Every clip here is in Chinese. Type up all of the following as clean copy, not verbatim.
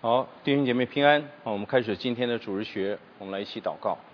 好，弟兄姐妹平安。我们开始今天的主日学，我们来一起祷告。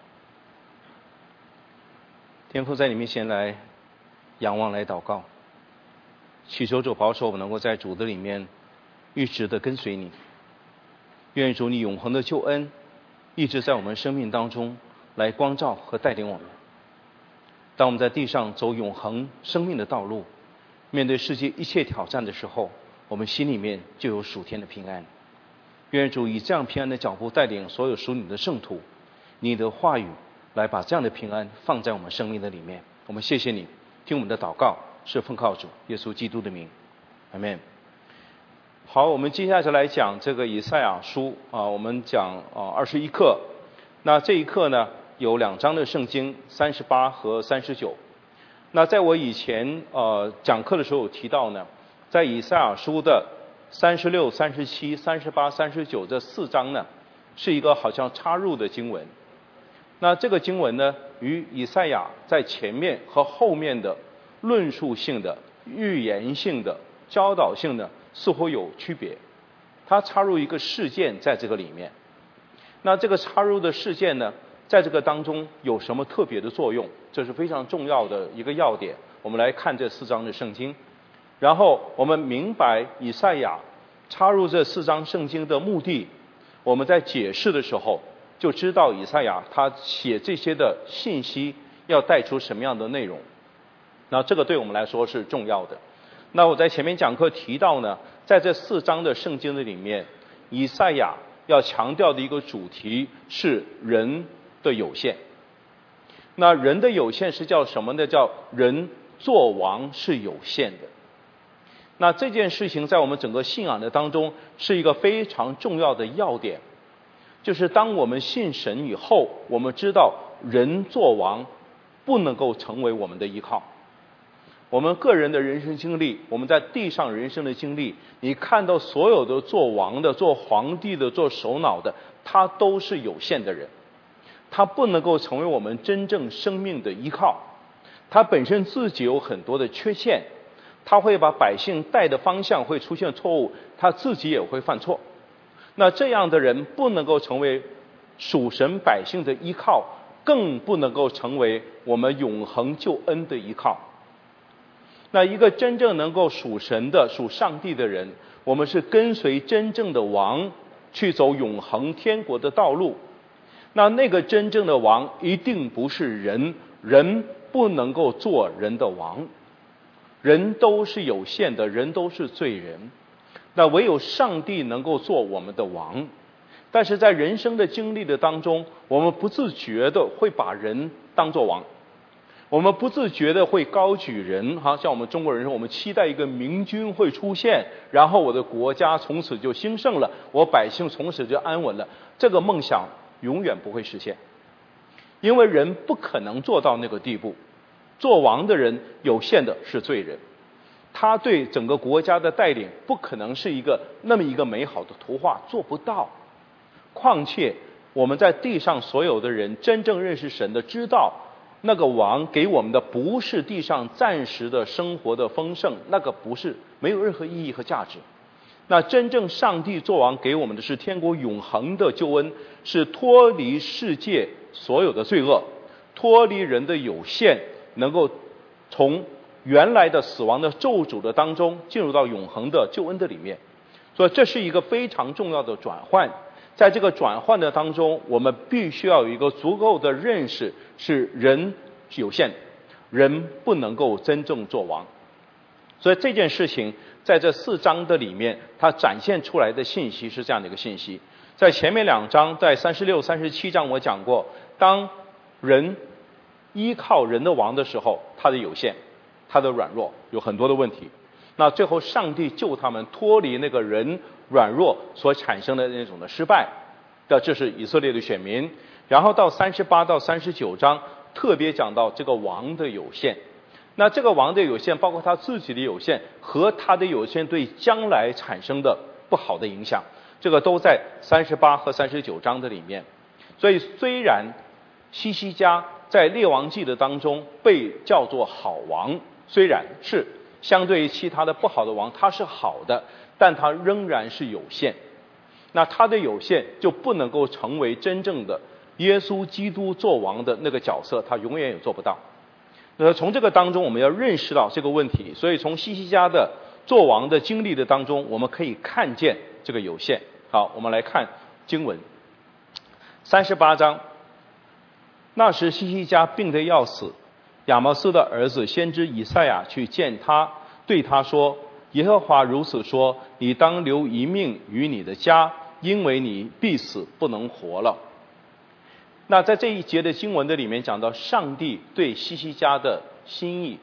天父，在你面前来仰望，来祷告，祈求主保守我们能够在主的里面一直的跟随你。愿主你永恒的救恩一直在我们生命当中来光照和带领我们。当我们在地上走永恒生命的道路，面对世界一切挑战的时候，我们心里面就有属天的平安。愿主以这样平安的脚步带领所有属你的圣徒，你的话语来把这样的平安放在我们生命的里面。我们谢谢你，听我们的祷告是奉靠主耶稣基督的名，阿们。好，我们接下来讲这个以赛亚书我们讲21课。那这一课呢有2章的圣经，38和39。那在我以前讲课的时候有提到呢，在以赛亚书的36、37、38、39这4章呢，是一个好像插入的经文。那这个经文呢，与以赛亚在前面和后面的论述性的、预言性的、教导性的似乎有区别。它插入一个事件在这个里面。那这个插入的事件呢，在这个当中有什么特别的作用？这是非常重要的一个要点。我们来看这4章的圣经。然后我们明白以赛亚插入这4章圣经的目的，我们在解释的时候就知道以赛亚他写这些的信息要带出什么样的内容。那这个对我们来说是重要的。那我在前面讲课提到呢，在这4章的圣经的里面，以赛亚要强调的一个主题是人的有限。那人的有限是叫什么呢？叫人作王是有限的。那这件事情在我们整个信仰的当中是一个非常重要的要点，就是当我们信神以后，我们知道人作王不能够成为我们的依靠。我们个人的人生经历，我们在地上人生的经历，你看到所有的做王的、做皇帝的、做首脑的，他都是有限的人，他不能够成为我们真正生命的依靠。他本身自己有很多的缺陷，他会把百姓带的方向会出现错误，他自己也会犯错。那这样的人不能够成为属神百姓的依靠，更不能够成为我们永恒救恩的依靠。那一个真正能够属神的、属上帝的人，我们是跟随真正的王去走永恒天国的道路。那个真正的王一定不是人，人不能够做人的王。人都是有限的，人都是罪人，那唯有上帝能够做我们的王。但是在人生的经历的当中，我们不自觉的会把人当作王，我们不自觉的会高举人，像我们中国人说，我们期待一个明君会出现，然后我的国家从此就兴盛了，我百姓从此就安稳了。这个梦想永远不会实现，因为人不可能做到那个地步。做王的人有限的是罪人，他对整个国家的带领不可能是那么一个美好的图画，做不到。况且我们在地上所有的人真正认识神的，知道那个王给我们的不是地上暂时的生活的丰盛，那个不是，没有任何意义和价值。那真正上帝做王给我们的是天国永恒的救恩，是脱离世界所有的罪恶，脱离人的有限，能够从原来的死亡的咒诅的当中进入到永恒的救恩的里面。所以这是一个非常重要的转换。在这个转换的当中，我们必须要有一个足够的认识，是人是有限的，人不能够真正做王。所以这件事情在这4章的里面，它展现出来的信息是这样的一个信息。在前面2章，在36、37章我讲过，当人依靠人的王的时候，他的有限，他的软弱，有很多的问题。那最后上帝救他们脱离那个人软弱所产生的那种的失败，这是以色列的选民。然后到38到39章特别讲到这个王的有限。那这个王的有限包括他自己的有限和他的有限对将来产生的不好的影响，这个都在38和39章的里面。所以虽然西西家在列王记的当中被叫做好王，虽然是相对于其他的不好的王他是好的，但他仍然是有限。 那他的有限就不能够成为真正的耶稣基督做王的那个角色，他永远也做不到。那从这个当中我们要认识到这个问题，所以从希西家的做王的经历的当中，我们可以看见这个有限。好，我们来看经文38章。那时希西家病得要死，亚摩斯的儿子先知以赛亚去见他，对他说：耶和华如此说，你当留一命于你的家，因为你必死不能活了。那在这一节的经文的里面讲到上帝对希西家的心意。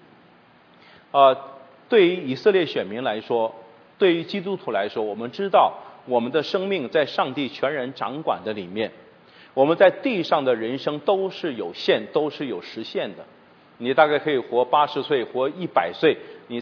对于以色列选民来说，对于基督徒来说，我们知道我们的生命在上帝全然掌管的里面，我们在地上的人生都是有限，都是有时限的。你大概可以活80岁，活100岁，你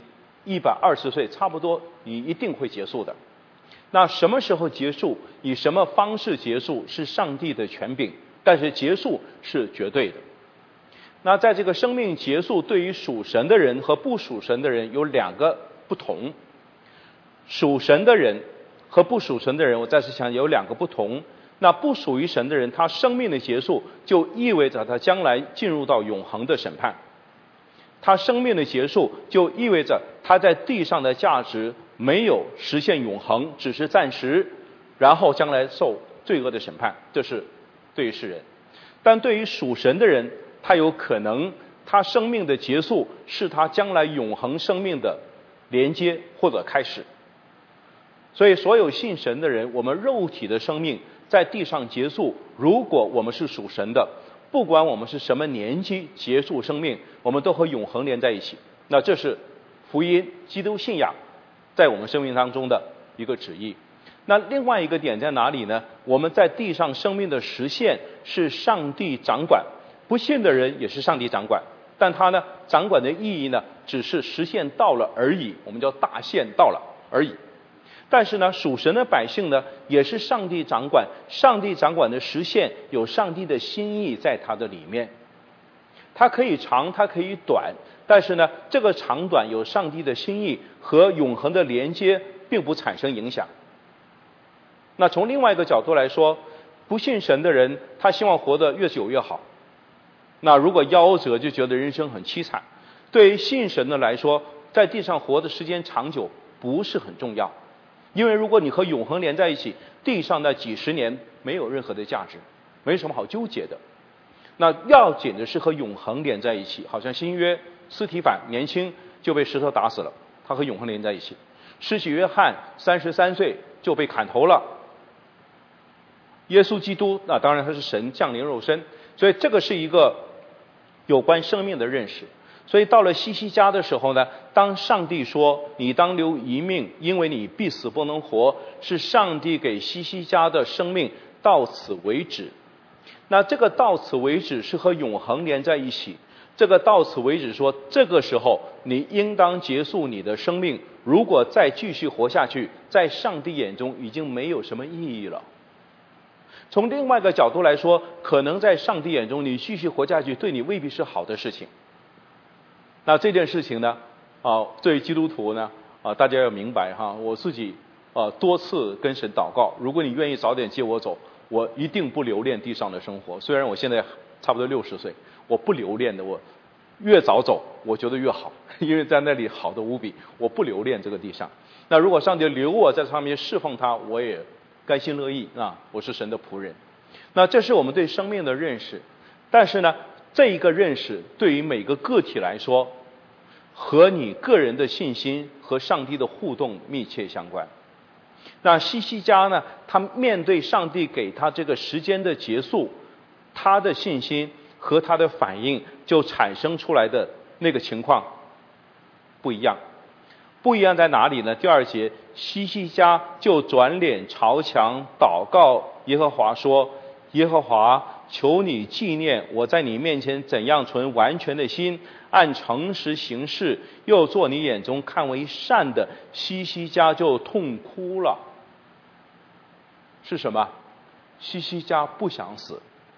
120岁差不多你一定会结束的。那什么时候结束，以什么方式结束，是上帝的权柄，但是结束是绝对的。那在这个生命结束，对于属神的人和不属神的人有2个不同。属神的人和不属神的人，我再次想有2个不同。那不属于神的人，他生命的结束就意味着他将来进入到永恒的审判。他生命的结束就意味着他在地上的价值没有实现永恒，只是暂时，然后将来受罪恶的审判。这是对于世人。但对于属神的人，他有可能他生命的结束是他将来永恒生命的连接或者开始。所以所有信神的人，我们肉体的生命在地上结束，如果我们是属神的，不管我们是什么年纪结束生命，我们都和永恒连在一起。那这是福音基督信仰在我们生命当中的一个旨意。那另外一个点在哪里呢？我们在地上生命的实现是上帝掌管，不信的人也是上帝掌管，但他呢掌管的意义呢只是实现到了而已，我们叫大限到了而已。但是呢，属神的百姓呢，也是上帝掌管，上帝掌管的实现有上帝的心意在它的里面。它可以长，它可以短，但是呢，这个长短有上帝的心意和永恒的连接，并不产生影响。那从另外一个角度来说，不信神的人，他希望活得越久越好。那如果夭折，就觉得人生很凄惨。对于信神的来说，在地上活的时间长久不是很重要。因为如果你和永恒连在一起，地上那几十年没有任何的价值，没什么好纠结的。那要紧的是和永恒连在一起，好像新约司提反年轻就被石头打死了，他和永恒连在一起。施洗约翰33岁就被砍头了。耶稣基督，那当然他是神降临肉身，所以这个是一个有关生命的认识。所以到了希西家的时候呢，当上帝说你当留一命，因为你必死不能活，是上帝给希西家的生命到此为止。那这个到此为止是和永恒连在一起。这个到此为止说，这个时候你应当结束你的生命，如果再继续活下去，在上帝眼中已经没有什么意义了。从另外一个角度来说，可能在上帝眼中你继续活下去对你未必是好的事情。那这件事情呢，对于基督徒呢，大家要明白哈，我自己多次跟神祷告，如果你愿意早点接我走，我一定不留恋地上的生活。虽然我现在差不多60岁，我不留恋的，我越早走我觉得越好，因为在那里好的无比，我不留恋这个地上。那如果上帝留我在上面侍奉他，我也甘心乐意啊，我是神的仆人。那这是我们对生命的认识。但是呢，这一个认识对于每个个体来说，和你个人的信心和上帝的互动密切相关。那希西家呢，他面对上帝给他这个时间的结束，他的信心和他的反应就产生出来的那个情况不一样。不一样在哪里呢？第2节，希西家就转脸朝墙祷告耶和华说：耶和华，求你纪念我在你面前怎样存完全的心，按诚实行事，又做你眼中看为善的。希西家就痛哭了。是什么？希西家不想死，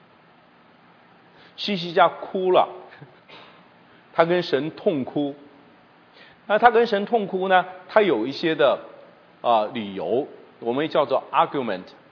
希西家哭了，他跟神痛哭。那他跟神痛哭呢，他有一些的理由，我们叫做 argument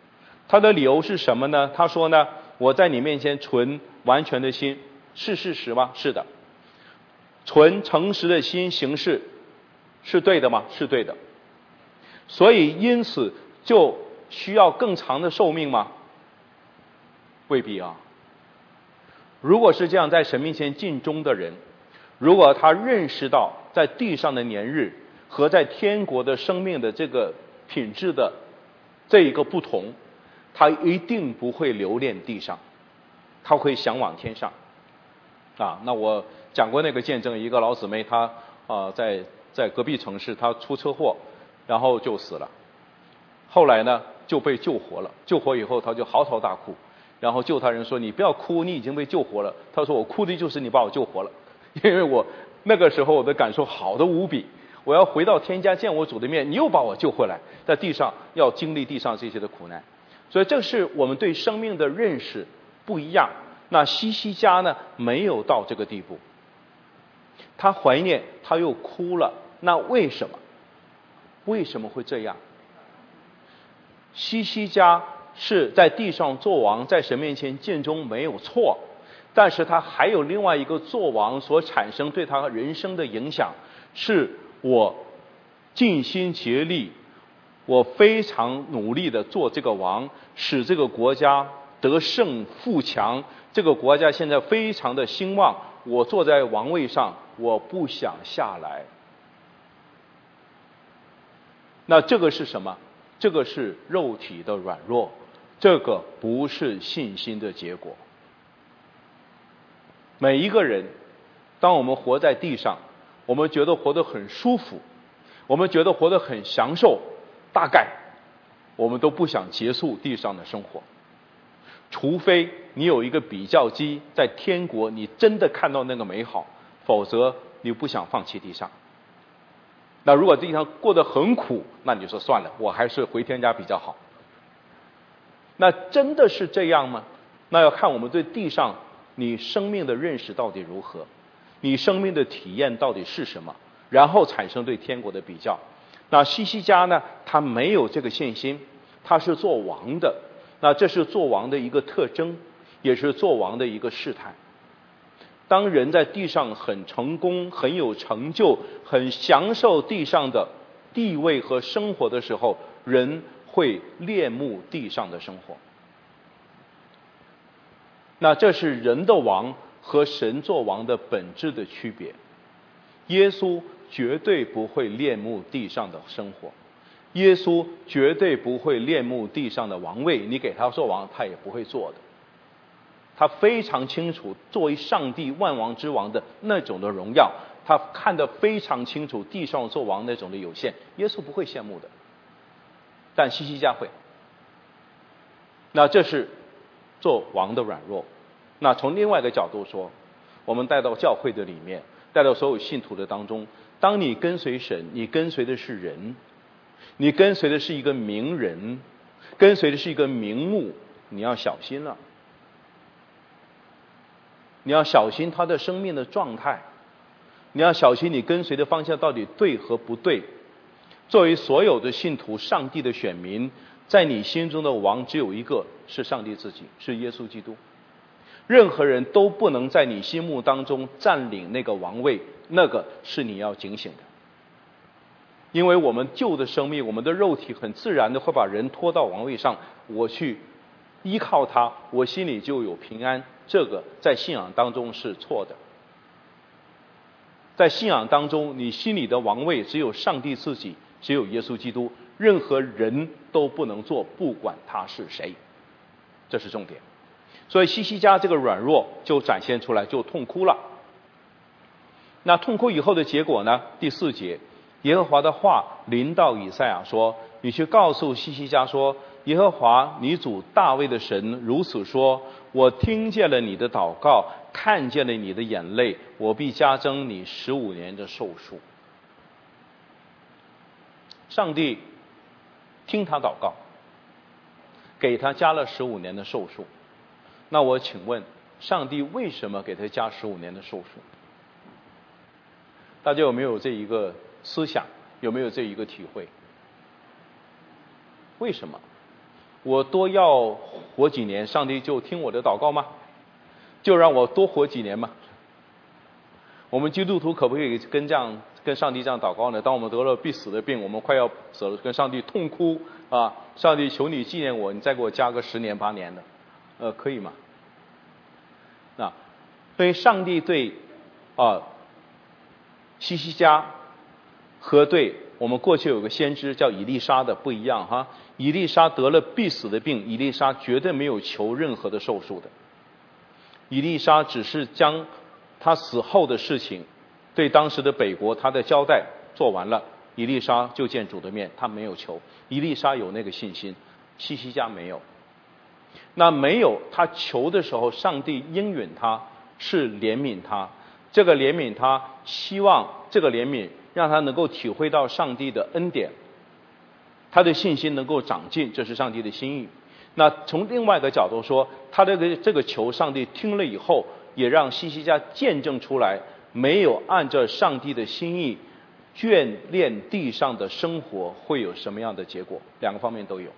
他的理由是什么呢？他说呢，我在你面前存完全的心，是事实吗？是的。存诚实的心行事是对的吗？是对的。所以因此就需要更长的寿命吗？未必啊。如果是这样，在神面前尽忠的人，如果他认识到在地上的年日和在天国的生命的这个品质的这一个不同，他一定不会留恋地上，他会向往天上。那我讲过那个见证，一个老姊妹，她在隔壁城市，她出车祸，然后就死了。后来呢就被救活了，救活以后她就嚎啕大哭，然后救她人说：“你不要哭，你已经被救活了。”她说：“我哭的就是你把我救活了，因为我那个时候我的感受好的无比，我要回到天家见我主的面，你又把我救回来，在地上要经历地上这些的苦难。”所以这是我们对生命的认识不一样。那西西家呢，没有到这个地步，他怀念，他又哭了。那为什么？为什么会这样？西西家是在地上做王，在神面前尽忠没有错，但是他还有另外一个做王所产生对他人生的影响，是我尽心竭力，我非常努力的做这个王，使这个国家得胜富强，这个国家现在非常的兴旺，我坐在王位上，我不想下来。那这个是什么？这个是肉体的软弱，这个不是信心的结果。每一个人，当我们活在地上，我们觉得活得很舒服，我们觉得活得很享受，大概我们都不想结束地上的生活，除非你有一个比较机，在天国你真的看到那个美好，否则你不想放弃地上。那如果地上过得很苦，那你就说算了，我还是回天家比较好。那真的是这样吗？那要看我们对地上你生命的认识到底如何，你生命的体验到底是什么，然后产生对天国的比较。那西西家呢，他没有这个信心，他是做王的，那这是做王的一个特征，也是做王的一个试探。当人在地上很成功、很有成就、很享受地上的地位和生活的时候，人会恋慕地上的生活。那这是人的王和神作王的本质的区别。耶稣绝对不会恋慕地上的生活，耶稣绝对不会恋慕地上的王位，你给他做王，他也不会做的。他非常清楚作为上帝万王之王的那种的荣耀，他看得非常清楚地上做王那种的有限，耶稣不会羡慕的，但西西家会。那这是做王的软弱。那从另外一个角度说，我们带到教会的里面，带到所有信徒的当中，当你跟随神，你跟随的是人，你跟随的是一个名人，跟随的是一个名目，你要小心了。你要小心他的生命的状态，你要小心你跟随的方向到底对和不对。作为所有的信徒，上帝的选民，在你心中的王只有一个，是上帝自己，是耶稣基督。任何人都不能在你心目当中占领那个王位，那个是你要警醒的。因为我们旧的生命，我们的肉体很自然的会把人拖到王位上，我去依靠他，我心里就有平安，这个在信仰当中是错的。在信仰当中，你心里的王位只有上帝自己，只有耶稣基督，任何人都不能做，不管他是谁，这是重点。所以西西家这个软弱就展现出来，就痛哭了。那痛哭以后的结果呢？第4节，耶和华的话临到以赛亚说：“你去告诉西西家说，耶和华你主大卫的神如此说：我听见了你的祷告，看见了你的眼泪，我必加增你15年的寿数。”上帝听他祷告，给他加了15年的寿数。那我请问，上帝为什么给他加15年的寿数？大家有没有这一个思想？有没有这一个体会？为什么？ 我多要活几年，上帝就听我的祷告吗？就让我多活几年吗？我们基督徒可不可以跟上帝这样祷告呢？当我们得了必死的病，我们快要死了，跟上帝痛哭啊！上帝求你纪念我，你再给我加个10年8年的，可以吗？所以上帝对西西家和对我们过去有个先知叫以利沙的不一样哈。以利沙得了必死的病，以利沙绝对没有求任何的寿数的。以利沙只是将他死后的事情对当时的北国他的交代做完了，以利沙就见主的面，他没有求。以利沙有那个信心，西西家没有。那没有他求的时候，上帝应允他，是怜悯他。这个怜悯他，希望这个怜悯让他能够体会到上帝的恩典，他的信心能够长进，这是上帝的心意。那从另外一个角度说，他这个求上帝听了以后，也让西西家见证出来，没有按照上帝的心意眷恋地上的生活会有什么样的结果，两个方面都有。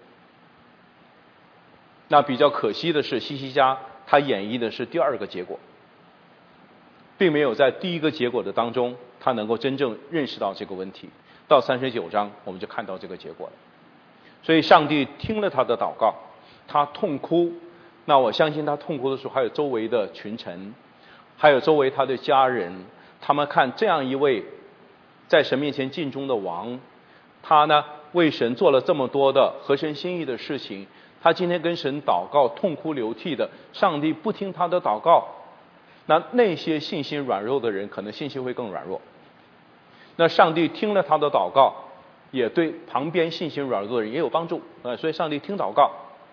那比较可惜的是，西西家他演绎的是第二个结果，并没有在第一个结果的当中他能够真正认识到这个问题。到39章我们就看到这个结果了。所以上帝听了他的祷告，他痛哭。那我相信他痛哭的时候，还有周围的群臣，还有周围他的家人，他们看这样一位在神面前尽忠的王，他呢为神做了这么多的合神心意的事情，他今天跟神祷告痛哭流涕的，上帝不听他的祷告，那些信心软弱的人可能信心会更软弱。那上帝听了他的祷告，也对旁边信心软弱的人也有帮助。所以上帝听祷告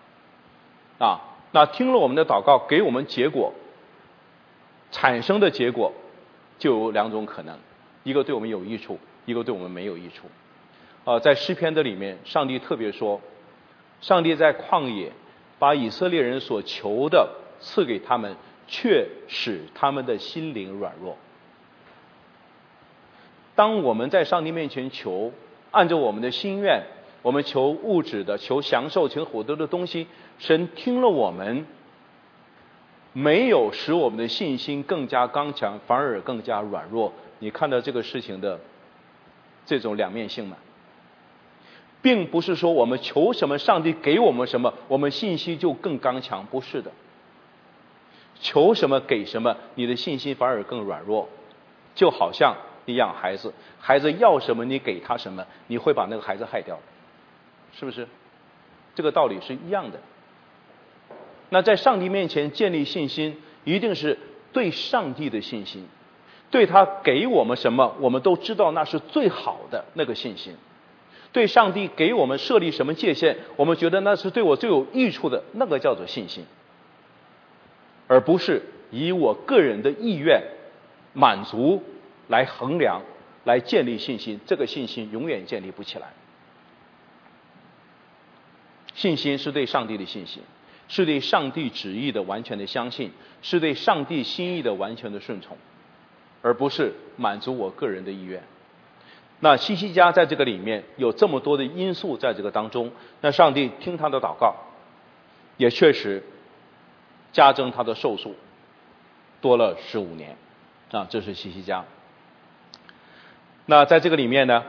那听了我们的祷告，给我们结果，产生的结果就有两种可能，一个对我们有益处，一个对我们没有益处。在诗篇的里面，上帝特别说，上帝在旷野把以色列人所求的赐给他们，却使他们的心灵软弱。当我们在上帝面前求，按照我们的心愿，我们求物质的，求享受，求获得的东西，神听了我们，没有使我们的信心更加刚强，反而更加软弱。你看到这个事情的这种两面性吗？并不是说我们求什么，上帝给我们什么，我们信心就更刚强，不是的。求什么给什么，你的信心反而更软弱。就好像你养孩子，孩子要什么你给他什么，你会把那个孩子害掉，是不是？这个道理是一样的。那在上帝面前建立信心，一定是对上帝的信心，对他给我们什么，我们都知道那是最好的那个信心。对上帝给我们设立什么界限，我们觉得那是对我最有益处的，那个叫做信心，而不是以我个人的意愿满足来衡量，来建立信心。这个信心永远建立不起来。信心是对上帝的信心，是对上帝旨意的完全的相信，是对上帝心意的完全的顺从，而不是满足我个人的意愿。那西西家在这个里面有这么多的因素在这个当中，那上帝听他的祷告，也确实加增他的寿数，多了15年这是西西家。那在这个里面呢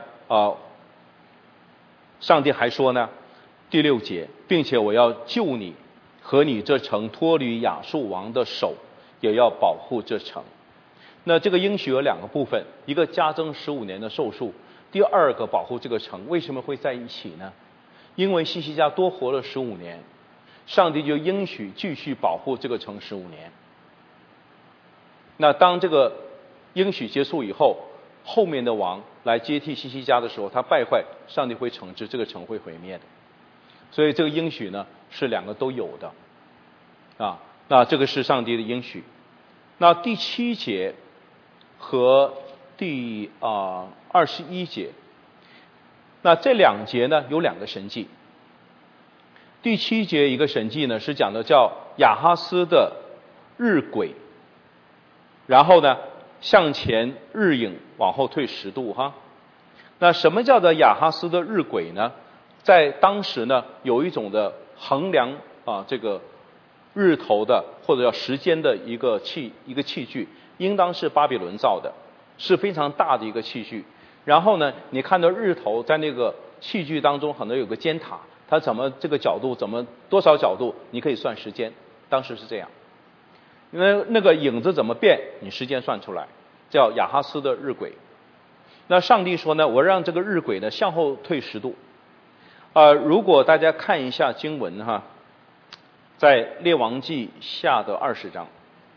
上帝还说呢，第6节，并且我要救你和你这城脱离亚述王的手，也要保护这城。那这个应许有2个部分，一个加增15年的寿数，第二个保护这个城。为什么会在一起呢？因为西西家多活了15年，上帝就应许继续保护这个城15年。那当这个应许结束以后，后面的王来接替西西家的时候，他败坏，上帝会惩治，这个城会毁灭的。所以这个应许呢是2个都有的那这个是上帝的应许。那第7节和第21节，那这2节呢有2个神迹。第7节一个神迹呢是讲的叫亚哈斯的日晷，然后呢向前日影往后退10度那什么叫做亚哈斯的日晷呢？在当时呢有一种的衡量这个日头的或者叫时间的一个器具，应当是巴比伦造的，是非常大的一个器具。然后呢，你看到日头在那个器具当中可能有个尖塔，它怎么这个角度多少角度，你可以算时间，当时是这样。因为那个影子怎么变，你时间算出来，叫亚哈斯的日晷。那上帝说呢，我让这个日晷呢向后退10度。如果大家看一下经文哈，在列王记下的20章，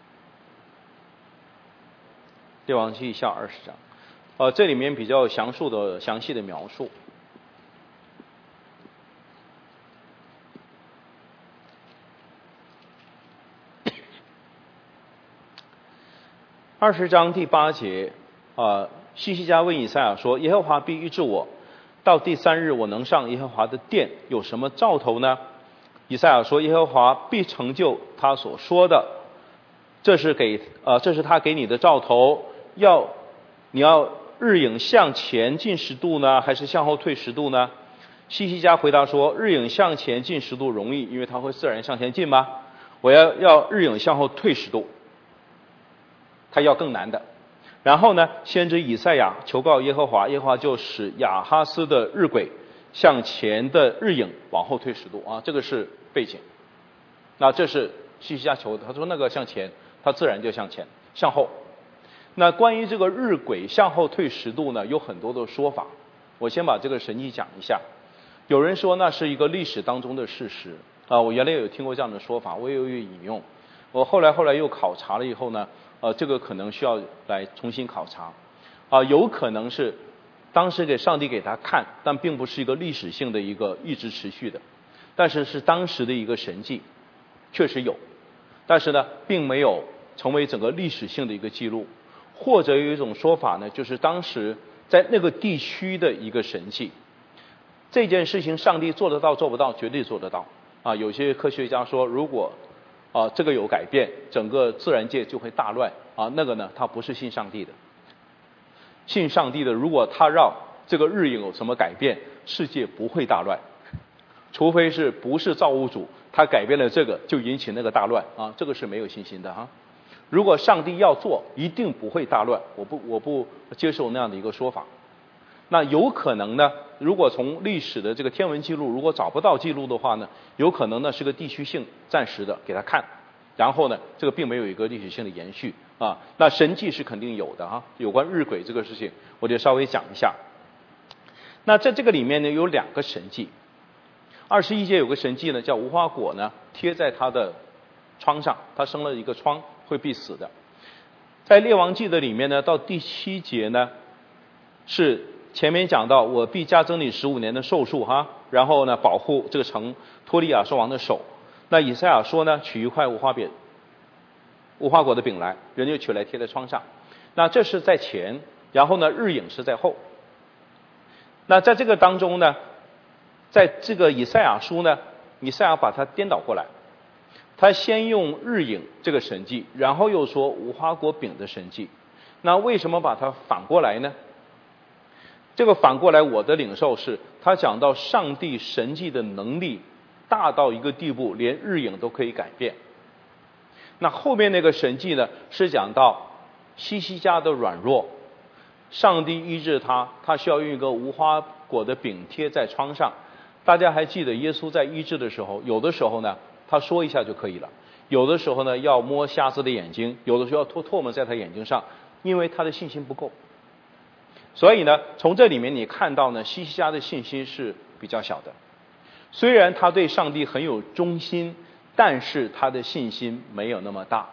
列王记下20章。这里面比较详细的描述。20章第8节，西西家问以赛亚说：“耶和华必医治我，到第3日我能上耶和华的殿，有什么兆头呢？”以赛亚说：“耶和华必成就他所说的，这是他给你的兆头，你要日影向前进10度呢，还是向后退10度呢？”西西家回答说：“日影向前进10度容易，因为它会自然向前进吗？我要日影向后退10度，它要更难的。”然后呢，先知以赛亚求告耶和华，耶和华就使亚哈斯的日晷向前的日影往后退10度这个是背景。那这是西西家求的，他说那个向前，它自然就向前，向后。那关于这个日晷向后退10度呢，有很多的说法。我先把这个神迹讲一下。有人说那是一个历史当中的事实我原来有听过这样的说法，我也有引用。我后来又考察了以后呢，这个可能需要来重新考察有可能是当时上帝给他看，但并不是一个历史性的一个一直持续的，但是是当时的一个神迹，确实有，但是呢并没有成为整个历史性的一个记录。或者有一种说法呢，就是当时在那个地区的一个神迹。这件事情上帝做得到做不到？绝对做得到有些科学家说，如果这个有改变，整个自然界就会大乱那个呢他不是信上帝的。信上帝的，如果他让这个日影有什么改变，世界不会大乱，除非是不是造物主他改变了这个就引起那个大乱这个是没有信心的如果上帝要做，一定不会大乱，我不接受那样的一个说法。那有可能呢，如果从历史的这个天文记录如果找不到记录的话呢，有可能呢是个地区性暂时的给他看，然后呢这个并没有一个历史性的延续那神迹是肯定有的有关日晷这个事情我就稍微讲一下。那在这个里面呢有2个神迹。21节有个神迹呢，叫无花果呢贴在他的窗上，他生了一个疮，会必死的。在列王记的里面呢，到第7节呢，是前面讲到我必加增你15年的寿数然后呢保护这个城脱离亚述王的手。那以赛亚说呢，取一块无花果的饼来，人就取来贴在窗上。那这是在前，然后呢日影是在后。那在这个当中呢，在这个以赛亚书呢，以赛亚把它颠倒过来，他先用日影这个神迹，然后又说无花果饼的神迹。那为什么把它反过来呢？这个反过来我的领受是，他讲到上帝神迹的能力大到一个地步，连日影都可以改变。那后面那个神迹呢，是讲到西西家的软弱，上帝医治他需要用一个无花果的饼贴在窗上。大家还记得耶稣在医治的时候，有的时候呢他说一下就可以了，有的时候呢要摸瞎子的眼睛，有的时候要吐唾沫在他眼睛上，因为他的信心不够。所以呢从这里面你看到呢，西西家的信心是比较小的。虽然他对上帝很有忠心，但是他的信心没有那么大。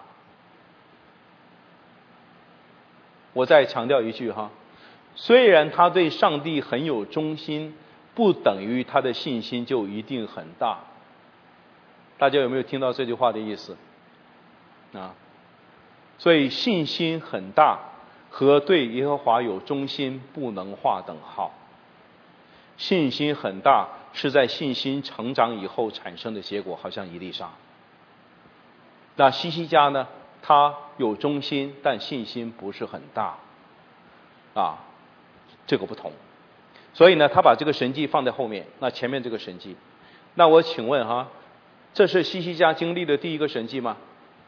我再强调一句虽然他对上帝很有忠心，不等于他的信心就一定很大。大家有没有听到这句话的意思所以信心很大和对耶和华有忠心不能划等号。信心很大是在信心成长以后产生的结果，好像以利沙。那西西家呢，他有忠心，但信心不是很大这个不同。所以呢他把这个神迹放在后面，那前面这个神迹那我请问哈，这是西西家经历的第一个神迹吗？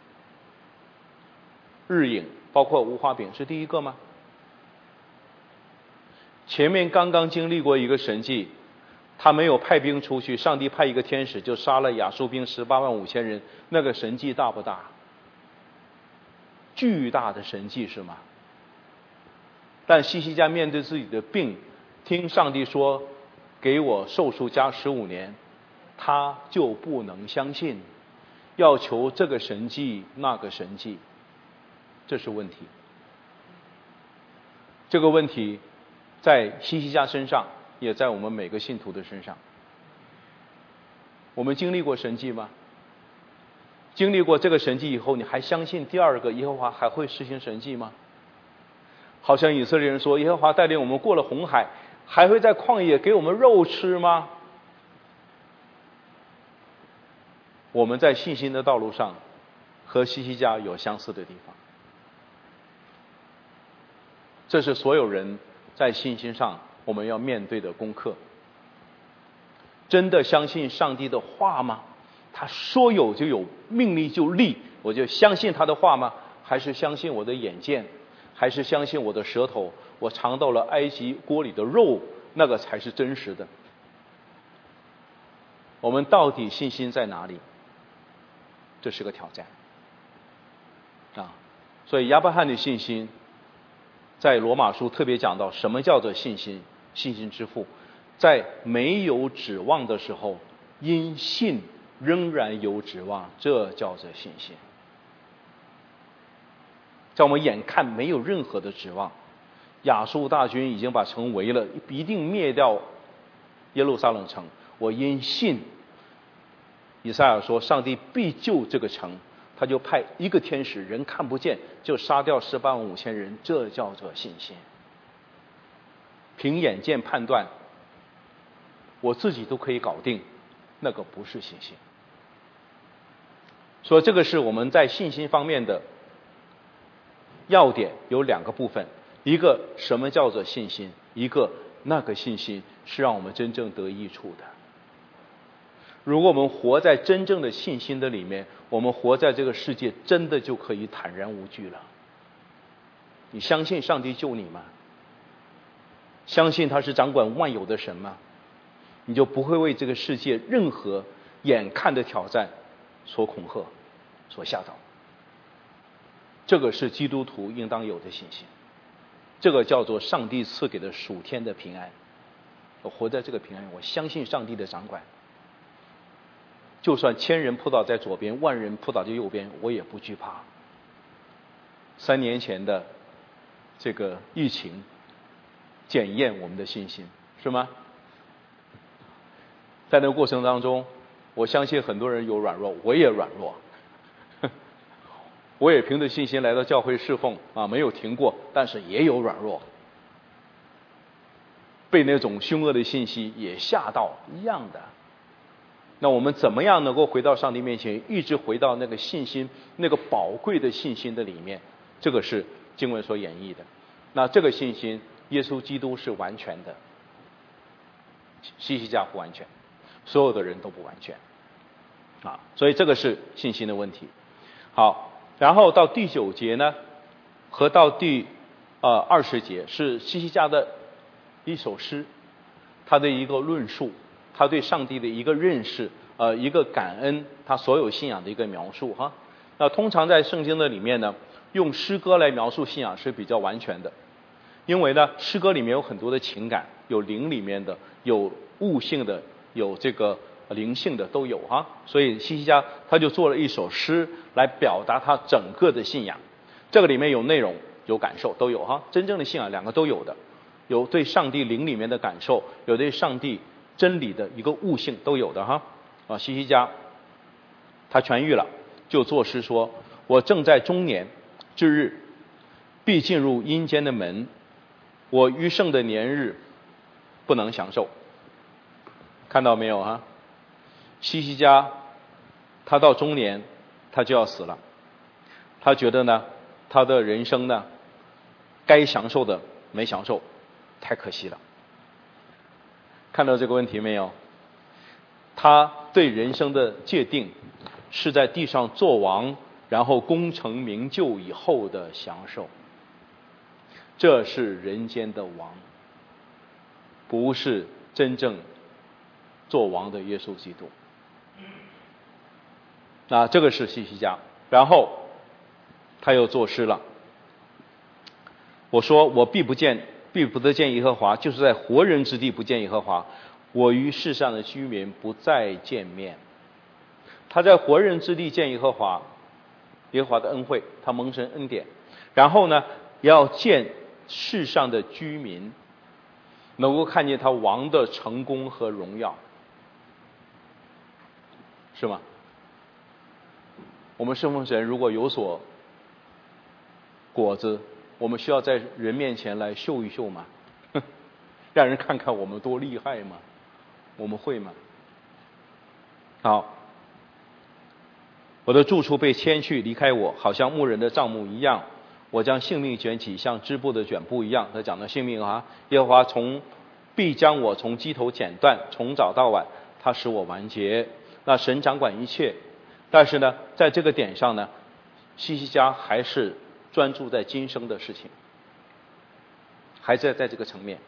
日影包括无花饼是第一个吗？前面刚刚经历过一个神迹，他没有派兵出去，上帝派一个天使就杀了亚述兵185000人，那个神迹大不大？巨大的神迹是吗？但西西家面对自己的病，听上帝说给我寿数加15年，他就不能相信，要求这个神迹那个神迹，这是问题。这个问题在西西家身上，也在我们每个信徒的身上。我们经历过神迹吗？经历过这个神迹以后，你还相信第二个耶和华还会实行神迹吗？好像以色列人说，耶和华带领我们过了红海，还会在旷野给我们肉吃吗？我们在信心的道路上和西西家有相似的地方，这是所有人在信心上我们要面对的功课。真的相信上帝的话吗？他说有就有，命立就立，我就相信他的话吗？还是相信我的眼见？还是相信我的舌头？我尝到了埃及锅里的肉，那个才是真实的。我们到底信心在哪里？这是个挑战啊！所以亚伯翰的信心，在罗马书特别讲到什么叫做信心，信心之父，在没有指望的时候，因信仍然有指望，这叫做信心。在我们眼看没有任何的指望，亚述大军已经把城围了，一定灭掉耶路撒冷城，我因信，以赛亚说上帝必救这个城，他就派一个天使，人看不见就杀掉185000人，这叫做信心。凭眼见判断我自己都可以搞定，那个不是信心。所以这个是我们在信心方面的要点，有两个部分，一个什么叫做信心，一个那个信心是让我们真正得益处的。如果我们活在真正的信心的里面，我们活在这个世界真的就可以坦然无惧了。你相信上帝救你吗？相信他是掌管万有的神吗？你就不会为这个世界任何眼看的挑战所恐吓，所吓倒。这个是基督徒应当有的信心，这个叫做上帝赐给的属天的平安。我活在这个平安，我相信上帝的掌管，就算1000人扑倒在左边，10000人扑倒在右边，我也不惧怕。3年前的这个疫情检验我们的信心，是吗？在那个过程当中，我相信很多人有软弱，我也软弱，我也凭着信心来到教会侍奉啊，没有停过，但是也有软弱，被那种凶恶的信息也吓到一样的。那我们怎么样能够回到上帝面前，一直回到那个信心，那个宝贵的信心的里面？这个是经文所演绎的。那这个信心，耶稣基督是完全的，西西家不完全，所有的人都不完全啊，所以这个是信心的问题。好，然后到第9节呢，和到第20节是西西家的一首诗，他的一个论述，他对上帝的一个认识，一个感恩，他所有信仰的一个描述哈。那通常在圣经的里面呢，用诗歌来描述信仰是比较完全的，因为呢，诗歌里面有很多的情感，有灵里面的，有悟性的，有这个灵性的都有哈。所以西西家他就做了一首诗来表达他整个的信仰，这个里面有内容有感受都有哈。真正的信仰两个都有的，有对上帝灵里面的感受，有对上帝真理的一个悟性都有的哈。西西家他痊愈了，就作诗说，我正在中年之日，必进入阴间的门，我余剩的年日不能享受。看到没有哈？西西家他到中年他就要死了，他觉得呢他的人生呢该享受的没享受，太可惜了。看到这个问题没有？ 他对人生的界定是在地上做王，然后功成名就以后的享受。这是人间的王，不是真正做王的耶稣基督。那这个是西西家，然后他又作诗了。我说我必不得见耶和华，就是在活人之地不见耶和华，我与世上的居民不再见面。他在活人之地见耶和华，耶和华的恩惠，他蒙神恩典，然后呢要见世上的居民，能够看见他王的成功和荣耀，是吗？我们侍奉神如果有所果子，我们需要在人面前来秀一秀吗？让人看看我们多厉害吗？我们会吗？好，我的住处被迁去，离开我，好像牧人的帐幕一样。我将性命卷起，像织布的卷布一样。他讲的性命啊，耶和华必将我从鸡头剪断，从早到晚，他使我完结。那神掌管一切，但是呢，在这个点上呢，西西家还是专注在今生的事情，还在这个层面。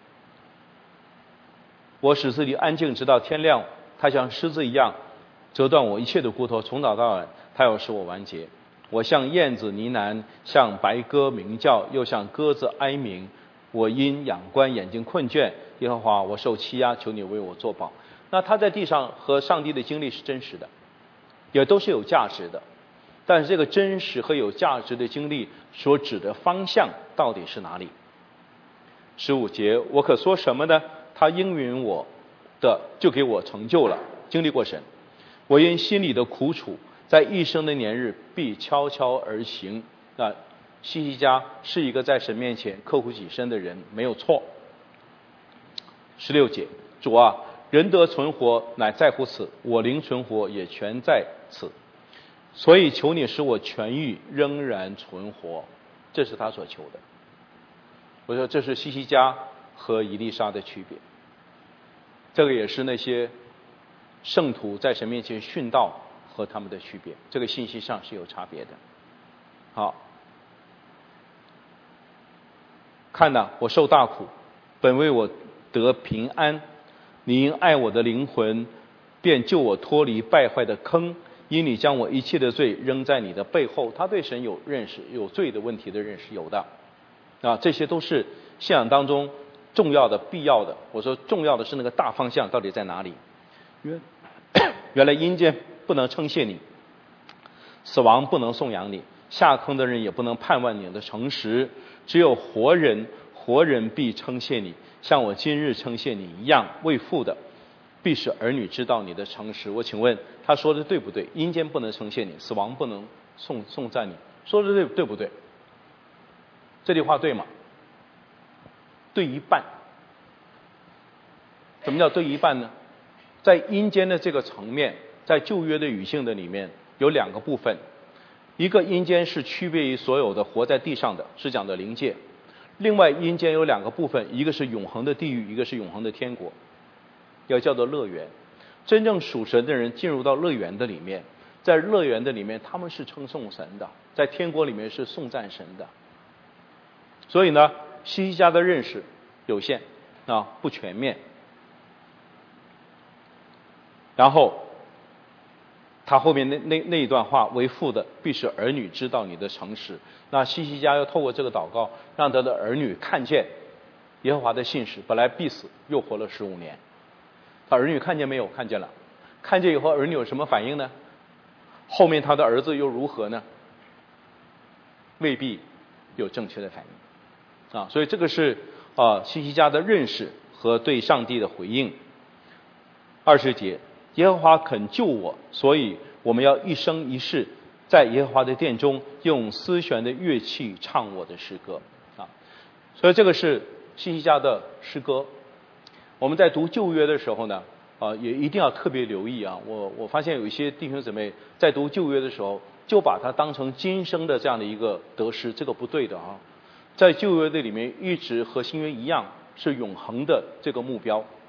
我使自己安静直到天亮，他像狮子一样折断我一切的骨头，从早到晚，他要使我完结。我像燕子呢喃，像白鸽鸣叫，又像鸽子哀鸣。我因仰观眼睛困倦，耶和华，我受欺压，求你为我作保。那他在地上和上帝的经历是真实的，也都是有价值的，但是这个真实和有价值的经历所指的方向到底是哪里？15节，我可说什么呢？他应允我的，就给我成就了。经历过神，我因心里的苦楚，在一生的年日必悄悄而行。那西西家是一个在神面前刻苦己身的人，没有错。16节，主啊，人得存活乃在乎此，我灵存活也全在此，所以求你使我痊愈，仍然存活。这是他所求的。我说这是西西家和以利沙的区别，这个也是那些圣徒在神面前殉道和他们的区别，这个信息上是有差别的。好，看哪，我受大苦，本为我得平安，你因爱我的灵魂，便救我脱离败坏的坑，因你将我一切的罪扔在你的背后。他对神有认识，有罪的问题的认识，有的这些都是信仰当中重要的必要的。我说重要的是那个大方向到底在哪里。原来阴间不能称谢你，死亡不能颂扬你，下坑的人也不能盼望你的诚实，只有活人必称谢你，像我今日称谢你一样。为父的必使儿女知道你的诚实。我请问他说的对不对？阴间不能称谢你，死亡不能颂赞你，说的对不对？这句话对吗？对一半。什么叫对一半呢？在阴间的这个层面，在旧约的语境的里面有两个部分，一个阴间是区别于所有的活在地上的，是讲的灵界。另外阴间有两个部分，一个是永恒的地狱，一个是永恒的天国，要叫做乐园。真正属神的人进入到乐园的里面，在乐园的里面他们是称颂神的，在天国里面是颂赞神的。所以呢，西西家的认识有限不全面。然后他后面那一段话，为父的必使儿女知道你的诚实。那西西家要透过这个祷告，让他的儿女看见耶和华的信实，本来必死，又活了15年。他儿女看见没有？看见了。看见以后，儿女有什么反应呢？后面他的儿子又如何呢？未必有正确的反应所以这个是西西家的认识和对上帝的回应。20节，耶和华肯救我，所以我们要一生一世在耶和华的殿中用丝弦的乐器唱我的诗歌所以这个是西西家的诗歌。我们在读旧约的时候呢也一定要特别留意我发现有一些弟兄姊妹在读旧约的时候就把它当成今生的这样的一个得失，这个不对的在旧约的里面一直和新约一样，是永恒的这个目标。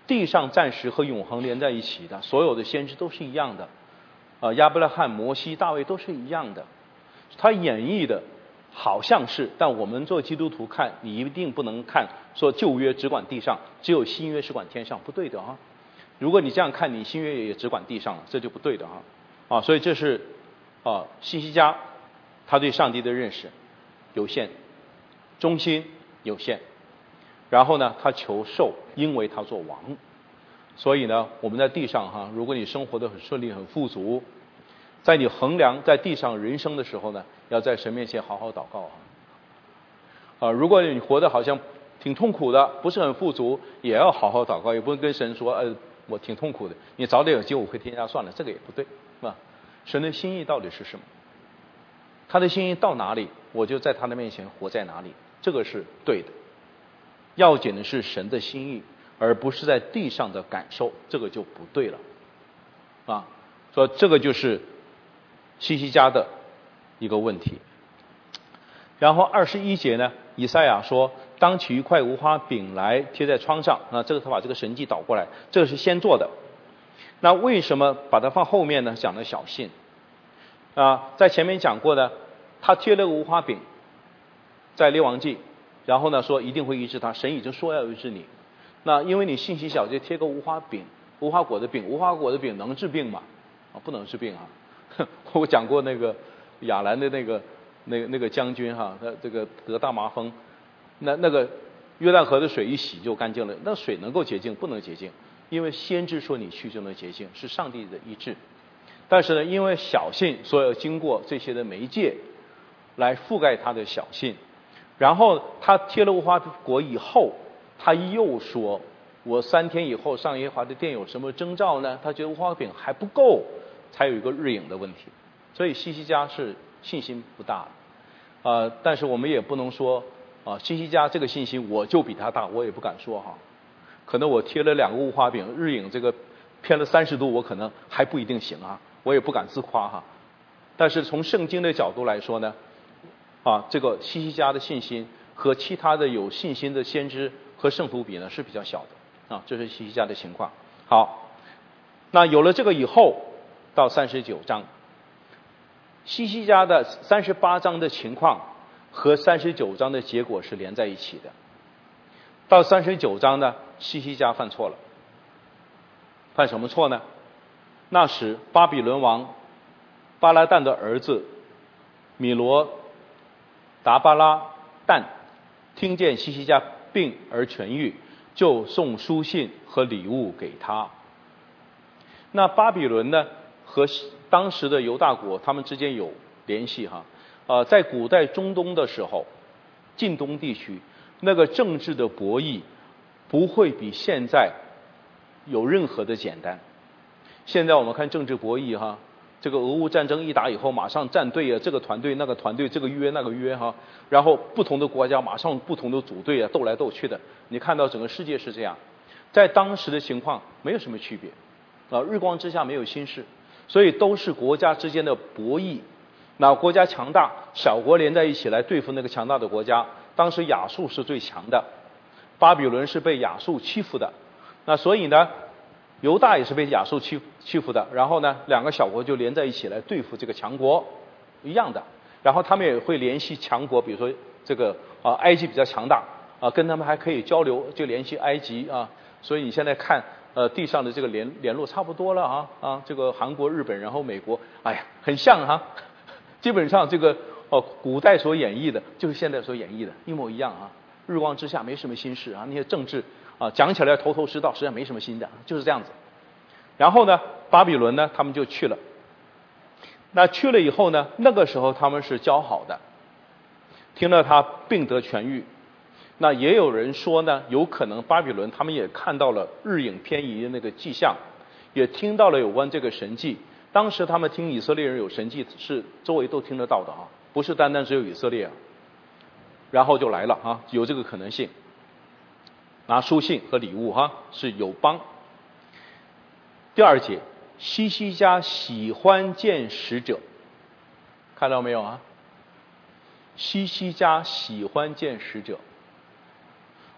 地上暂时和永恒连在一起的，所有的先知都是一样的，亚伯拉罕、摩西、大卫都是一样的。他演绎的好像是，但我们做基督徒看，你一定不能看说旧约只管地上，只有新约只管天上，不对的啊。如果你这样看，你新约也只管地上了，这就不对的啊。所以这是西西家他对上帝的认识有限，忠心有限。然后呢，他求寿，因为他做王。所以呢，我们在地上如果你生活得很顺利、很富足，在你衡量在地上人生的时候呢，要在神面前好好祷告如果你活得好像挺痛苦的，不是很富足，也要好好祷告，也不能跟神说我挺痛苦的，你早点有机会回天家算了，这个也不对，是吧？神的心意到底是什么？他的心意到哪里，我就在他的面前活在哪里，这个是对的。要紧的是神的心意，而不是在地上的感受，这个就不对了所以这个就是西西家的一个问题。然后21节呢，以赛亚说当取一块无花饼来贴在窗上，这个他把这个神迹倒过来，这个是先做的。那为什么把它放后面呢？讲的小信在前面讲过的，他贴了个无花饼在列王记，然后呢说一定会医治他，神已经说要医治你。那因为你信息小，就贴个无花饼，无花果的饼，无花果的饼能治病吗？不能治病我讲过那个亚兰的那个将军他这个得大麻风，那个约旦河的水一洗就干净了，那水能够洁净不能洁净？因为先知说你去就能洁净，是上帝的医治。但是呢，因为小信，所以要经过这些的媒介来覆盖他的小信。然后他贴了无花果以后，他又说我3天以后上耶和华的殿有什么征兆呢？他觉得无花饼还不够，才有一个日影的问题。所以西西家是信心不大但是我们也不能说西西家这个信心我就比他大，我也不敢说可能我贴了2个无花饼，日影这个偏了30度，我可能还不一定行我也不敢自夸但是从圣经的角度来说呢这个西西家的信心和其他的有信心的先知和圣徒比呢是比较小的这是西西家的情况。好，那有了这个以后，到39章，西西家的38章的情况和39章的结果是连在一起的。到39章呢，西西家犯错了。犯什么错呢？那时巴比伦王巴拉旦的儿子米罗达巴拉旦听见西西家病而痊愈，就送书信和礼物给他。那巴比伦呢和当时的犹大国他们之间有联系在古代中东的时候，近东地区那个政治的博弈不会比现在有任何的简单。现在我们看政治博弈这个俄乌战争一打以后，马上站队这个团队那个团队，这个约那个约然后不同的国家马上不同的组队斗来斗去的。你看到整个世界是这样，在当时的情况没有什么区别日光之下没有新事，所以都是国家之间的博弈。那国家强大，小国连在一起来对付那个强大的国家。当时亚述是最强的，巴比伦是被亚述欺负的，那所以呢犹大也是被亚述欺负的，然后呢2个小国就连在一起来对付这个强国一样的。然后他们也会联系强国，比如说这个埃及比较强大跟他们还可以交流，就联系埃及所以你现在看地上的这个联络差不多了这个韩国、日本，然后美国，很像基本上这个古代所演绎的就是现在所演绎的一模一样日光之下没什么新事那些政治讲起来头头是道，实际上没什么新的，就是这样子。然后呢巴比伦呢他们就去了。那去了以后呢，那个时候他们是交好的，听了他病得痊愈。那也有人说呢，有可能巴比伦他们也看到了日影偏移的那个迹象，也听到了有关这个神迹。当时他们听以色列人有神迹是周围都听得到的不是单单只有以色列然后就来了有这个可能性，拿书信和礼物是友邦。第2节，西西家喜欢见使者，看到没有西西家喜欢见使者。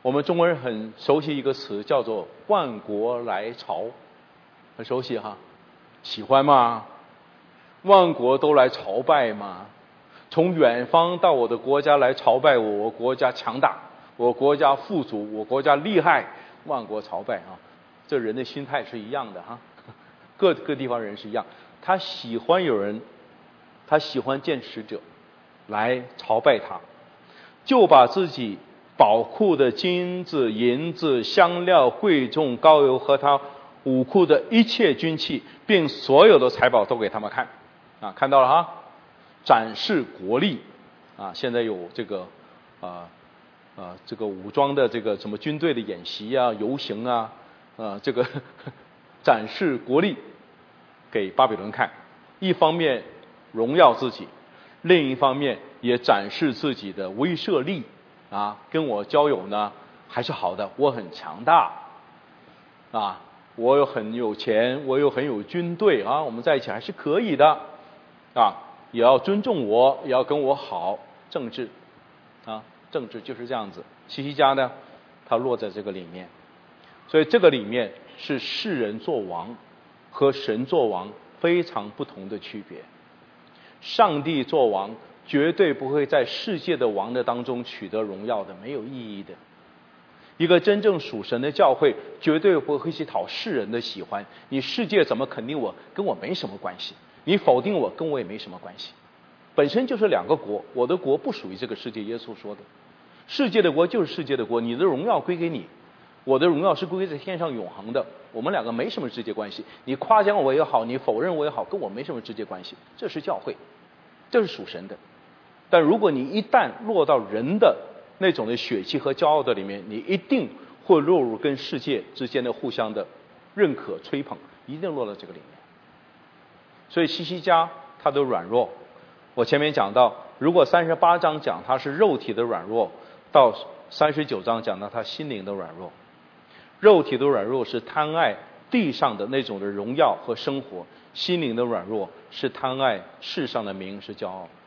我们中国人很熟悉一个词叫做万国来朝，很熟悉哈，喜欢吗？万国都来朝拜吗？从远方到我的国家来朝拜我，我国家强大，我国家富足，我国家厉害，万国朝拜啊！这人的心态是一样的哈，各地方人是一样，他喜欢有人，他喜欢见使者来朝拜他，就把自己宝库的金子、银子、香料、贵重、膏油和他武库的一切军器，并所有的财宝都给他们看啊，看到了哈，展示国力啊！现在有这个这个武装的这个什么军队的演习啊、游行啊，这个展示国力给巴比伦看，一方面荣耀自己，另一方面也展示自己的威慑力啊！跟我交友呢还是好的，我很强大啊，我有很有钱，我有很有军队啊，我们在一起还是可以的啊！也要尊重我，也要跟我好，政治啊，政治就是这样子。希西家呢，他落在这个里面，所以这个里面是世人做王和神做王非常不同的区别。上帝做王绝对不会在世界的王的当中取得荣耀的，没有意义的。一个真正属神的教会绝对不会去讨世人的喜欢，你世界怎么肯定我，跟我没什么关系，你否定我，跟我也没什么关系。本身就是两个国，我的国不属于这个世界，耶稣说的，世界的国就是世界的国，你的荣耀归给你，我的荣耀是归在天上永恒的，我们两个没什么直接关系，你夸奖我也好，你否认我也好，跟我没什么直接关系，这是教会，这是属神的。但如果你一旦落到人的那种的血气和骄傲的里面，你一定会落入跟世界之间的互相的认可吹捧，一定落到这个里面。所以希西家他的软弱，我前面讲到，如果38章讲他是肉体的软弱，到39章讲到他心灵的软弱。肉体的软弱是贪爱地上的那种的荣耀和生活，心灵的软弱是贪爱世上的名，是骄傲。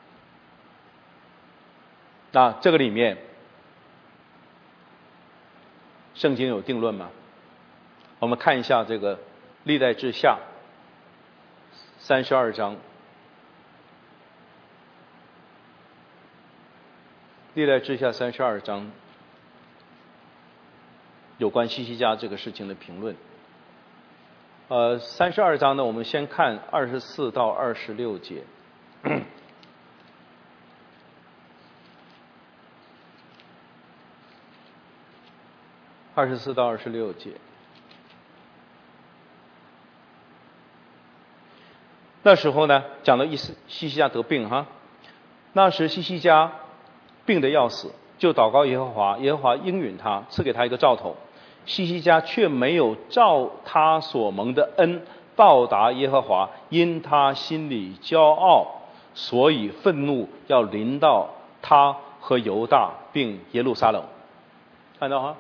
那这个里面圣经有定论吗？我们看一下这个历代志下32章，历代志下32章有关希西家这个事情的评论。32章呢，我们先看24到26节。24到26节。那时候呢，讲到希西家得病哈，那时希西家病得要死，就祷告耶和华，耶和华应允他，赐给他一个兆头。希西家却没有照他所蒙的恩报答耶和华，因他心里骄傲，所以愤怒要临到他和犹大并耶路撒冷。看到哈，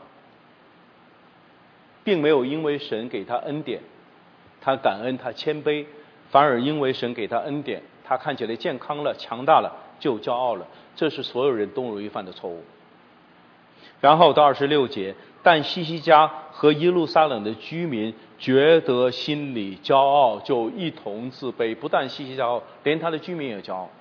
并没有因为神给他恩典，他感恩，他谦卑，反而因为神给他恩典，他看起来健康了，强大了，就骄傲了。这是所有人都容易犯的错误。然后到26节，但希西家和耶路撒冷的居民觉得心里骄傲，就一同自卑。不但希西家骄傲，连他的居民也骄傲。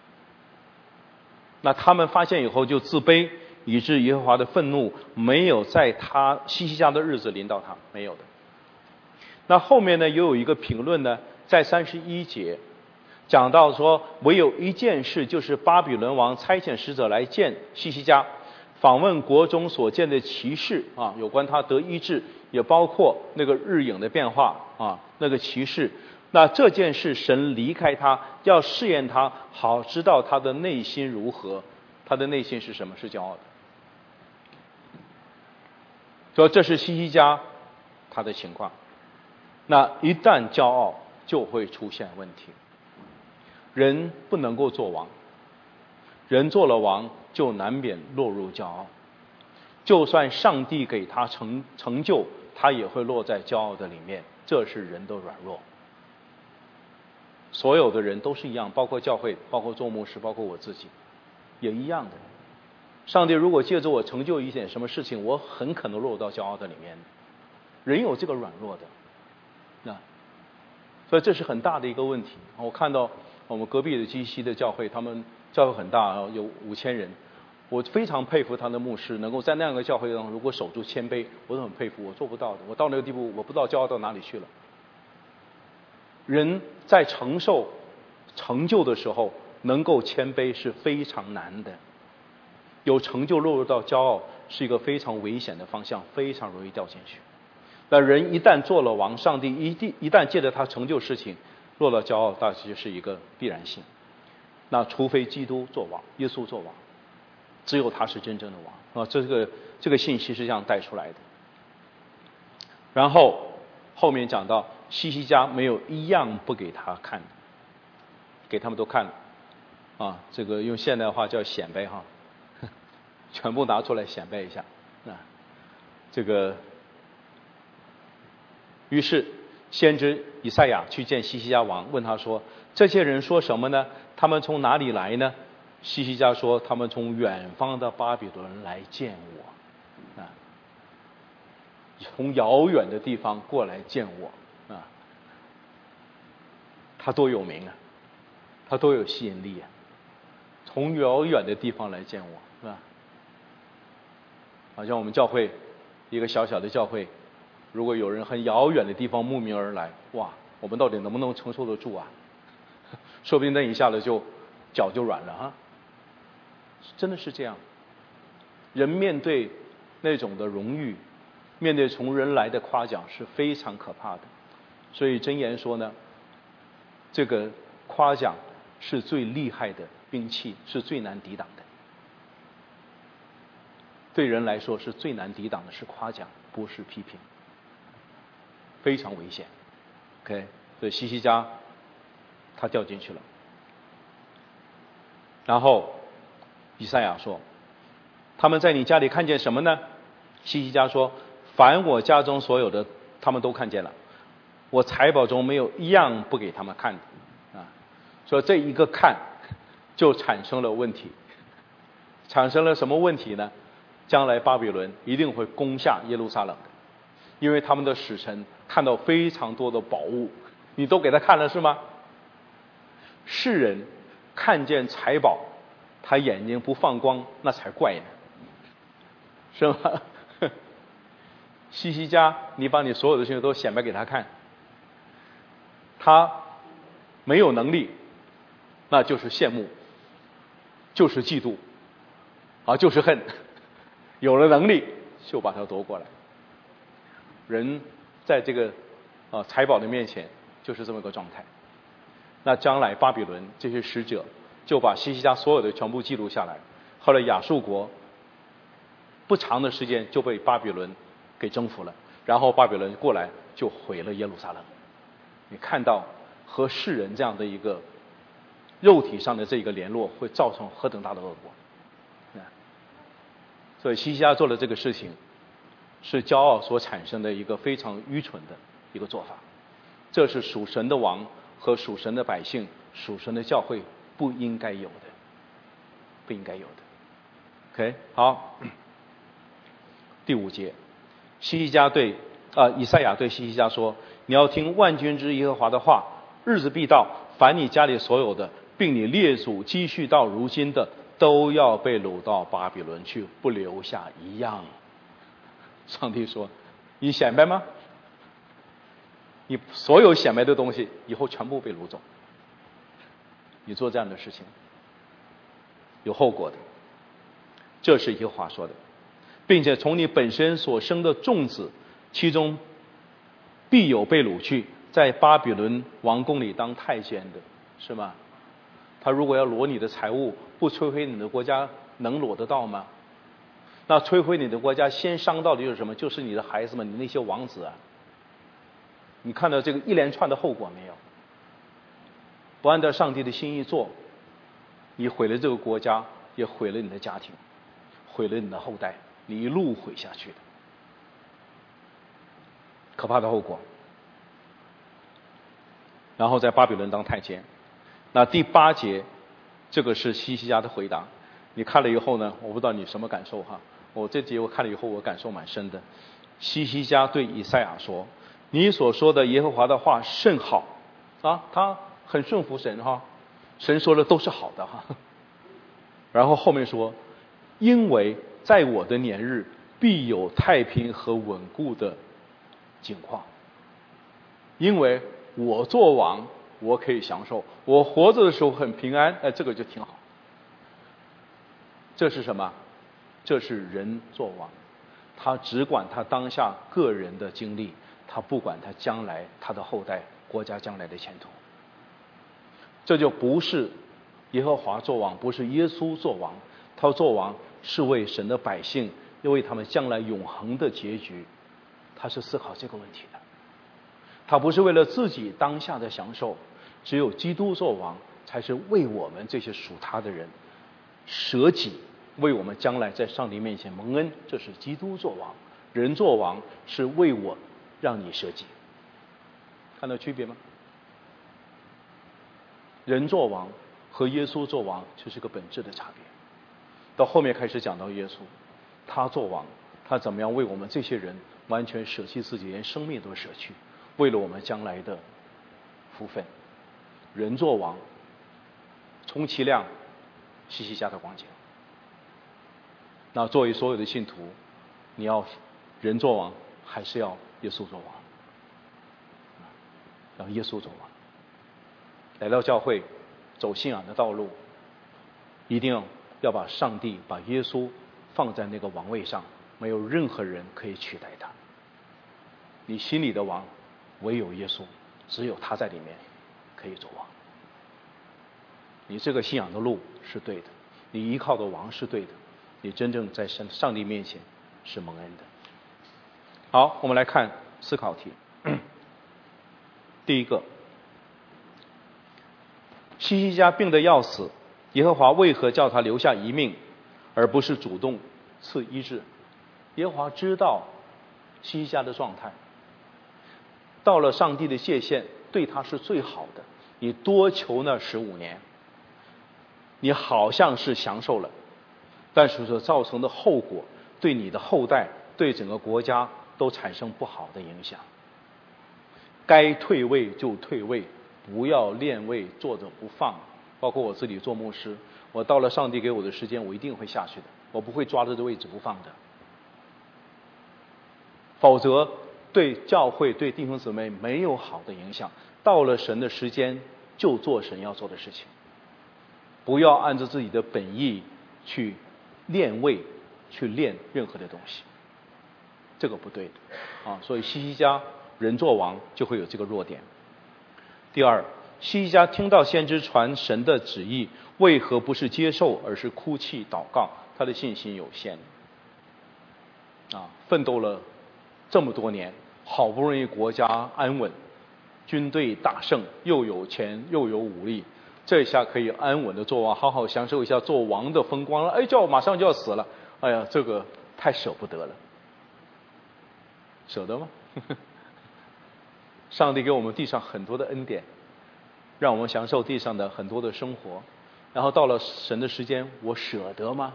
那他们发现以后就自卑，以致耶和华的愤怒没有在他希西家的日子临到他，没有的。那后面呢，又有一个评论呢，在31节讲到说，唯有一件事，就是巴比伦王差遣使者来见希西家，访问国中所见的奇事啊，有关他得医治，也包括那个日影的变化啊，那个奇事。那这件事神离开他，要试验他，好知道他的内心如何。他的内心是什么？是骄傲的。说这是希西家他的情况。那一旦骄傲，就会出现问题。人不能够做王，人做了王就难免落入骄傲。就算上帝给他成就，他也会落在骄傲的里面。这是人的软弱。所有的人都是一样，包括教会，包括做牧师，包括我自己，也一样的。 上帝如果借着我成就一点什么事情，我很可能落入到骄傲的里面。人有这个软弱的，所以这是很大的一个问题。我看到我们隔壁的基西的教会，他们教会很大，有5000人，我非常佩服他的牧师，能够在那样的教会中，如果守住谦卑，我都很佩服，我做不到的。我到那个地步，我不知道骄傲到哪里去了。人在承受成就的时候，能够谦卑是非常难的。有成就落入到骄傲，是一个非常危险的方向，非常容易掉进去。那人一旦做了王，上帝一旦借着他成就事情，落到骄傲，大概就是一个必然性。那除非基督做王，耶稣做王，只有他是真正的王啊！这个信息是这样带出来的。然后后面讲到西西家没有一样不给他看的，给他们都看了啊！这个用现代话叫显摆哈，全部拿出来显摆一下啊！这个。于是先知以赛亚去见西西家王，问他说：“这些人说什么呢？他们从哪里来呢？”西西家说：“他们从远方的巴比伦来见我，啊，从遥远的地方过来见我啊，他多有名啊，他多有吸引力啊！从遥远的地方来见我，是吧？好像我们教会一个小小的教会。”如果有人很遥远的地方慕名而来，哇，我们到底能不能承受得住啊？说不定那一下子就脚就软了啊！真的是这样。人面对那种的荣誉，面对从人来的夸奖是非常可怕的。所以箴言说呢，这个夸奖是最厉害的兵器，是最难抵挡的。对人来说是最难抵挡的是夸奖，不是批评。非常危险 ，OK， 所以西西家他掉进去了。然后以赛亚说：“他们在你家里看见什么呢？”西西家说：“凡我家中所有的，他们都看见了。我财宝中没有一样不给他们看的。”啊，所以这一个看就产生了问题。产生了什么问题呢？将来巴比伦一定会攻下耶路撒冷的，因为他们的使臣看到非常多的宝物，你都给他看了是吗？世人看见财宝，他眼睛不放光，那才怪呢，是吗？西西家，你把你所有的事情都显摆给他看，他没有能力，那就是羡慕，就是嫉妒，啊，就是恨。有了能力，就把他夺过来。人在这个财宝的面前就是这么个状态。那将来巴比伦这些使者就把西西家所有的全部记录下来。后来亚述国不长的时间就被巴比伦给征服了，然后巴比伦过来就毁了耶路撒冷。你看到和世人这样的一个肉体上的这个联络会造成何等大的恶果。所以西西家做了这个事情是骄傲所产生的一个非常愚蠢的一个做法，这是属神的王和属神的百姓、属神的教会不应该有的，不应该有的。OK， 好，第5节，以赛亚对西西家说：“你要听万军之耶和华的话，日子必到，凡你家里所有的，并你列祖积蓄到如今的，都要被掳到巴比伦去，不留下一样。”上帝说：“你显摆吗？你所有显摆的东西以后全部被掳走。你做这样的事情有后果的。这是耶和华说的，并且从你本身所生的众子，其中必有被掳去，在巴比伦王宫里当太监的，是吗？他如果要掳你的财物，不摧毁你的国家，能掳得到吗？那摧毁你的国家先伤到的就是什么？就是你的孩子们，你那些王子啊。你看到这个一连串的后果没有？不按照上帝的心意做，你毁了这个国家，也毁了你的家庭，毁了你的后代，你一路毁下去的，可怕的后果。然后在巴比伦当太监。那第8节，这个是西西家的回答： 你看了以后呢，我不知道你什么感受哈。我这节我看了以后，我感受蛮深的。希西家对以赛亚说：“你所说的耶和华的话甚好啊，他很顺服神哈，神说的都是好的哈。”然后后面说：“因为在我的年日必有太平和稳固的景况，因为我做王，我可以享受，我活着的时候很平安，哎，这个就挺好。”这是什么？这是人做王，他只管他当下个人的经历，他不管他将来他的后代国家将来的前途。这就不是耶和华做王，不是耶稣做王，他做王是为神的百姓，又为他们将来永恒的结局，他是思考这个问题的。他不是为了自己当下的享受，只有基督做王，才是为我们这些属他的人舍己，为我们将来在上帝面前蒙恩。这是基督做王，人做王是为我让你舍己。看到区别吗？人做王和耶稣做王就是个本质的差别。到后面开始讲到耶稣，他做王，他怎么样为我们这些人完全舍弃自己，连生命都舍去，为了我们将来的福分。人做王，充其量希西家的光景。那作为所有的信徒，你要人做王，还是要耶稣做王？让耶稣做王。来到教会，走信仰的道路，一定要把上帝、把耶稣放在那个王位上，没有任何人可以取代他。你心里的王，唯有耶稣，只有他在里面可以做王。你这个信仰的路是对的，你依靠的王是对的，你真正在上帝面前是蒙恩的。好，我们来看思考题。第一个，希西家病得要死，耶和华为何叫他留下一命，而不是主动赐医治？耶和华知道希西家的状态，到了上帝的界限，对他是最好的。你多求那15年，你好像是享受了，但是所造成的后果，对你的后代，对整个国家都产生不好的影响。该退位就退位，不要恋位坐着不放。包括我自己做牧师，我到了上帝给我的时间，我一定会下去的，我不会抓着这位置不放的。否则对教会、对弟兄姊妹没有好的影响。到了神的时间，就做神要做的事情，不要按照自己的本意去练位，去练任何的东西，这个不对的啊。所以希西家人做王就会有这个弱点。第二，希西家听到先知传神的旨意，为何不是接受，而是哭泣祷告？他的信心有限啊，奋斗了这么多年，好不容易国家安稳，军队大胜，又有钱又有武力，这下可以安稳的做王，好好享受一下做王的风光了。哎，马上就要死了，哎呀，这个太舍不得了，舍得吗？上帝给我们地上很多的恩典，让我们享受地上的很多的生活，然后到了神的时间，我舍得吗？